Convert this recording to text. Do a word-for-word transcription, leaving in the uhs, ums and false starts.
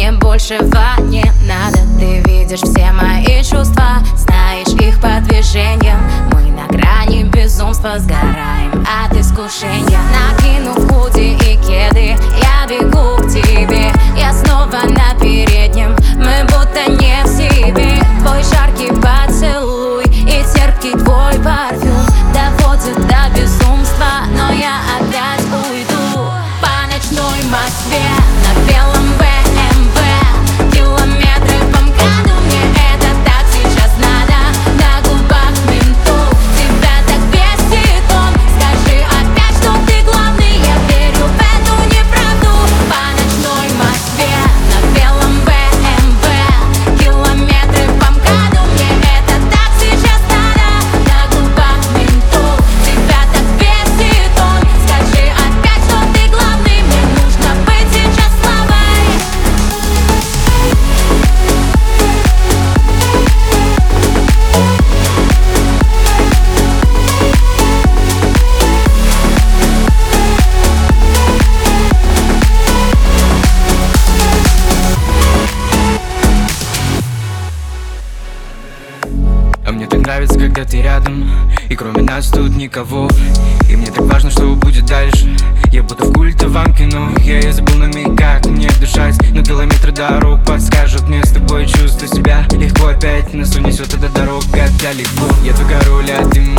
мне большего не надо. Ты видишь все мои чувства, знаешь их по движениям. Мы на грани безумства, сгораем от искушения. Накинув худи и кеды, я бегу к тебе. Я снова на переднем, мы будто не в себе. Твой жаркий поцелуй и терпкий твой парфюм доводят до безумства, но я опять уйду по ночной Москве на белом бэ эм вэ. Километры по МКАДу, мне это так сейчас надо. На губах ментол, тебя так бесит он. Скажи опять, что ты главный, я верю в эту неправду. По ночной Москве на белом бэ эм вэ. Километры по МКАДу, мне это так сейчас надо. На губах ментол, тебя так бесит он. Скажи опять, что ты главный, мне нужно быть сейчас слабой. А мне так нравится, когда ты рядом, и кроме нас тут никого. И мне так важно, что будет дальше. Я будто в культовом кино. Я, я забыл на миг, как мне дышать. Но километры дорог подскажут мне с тобой. Чувствую себя легко опять. Нас унесет эта дорога, да легко. Я твой король, а ты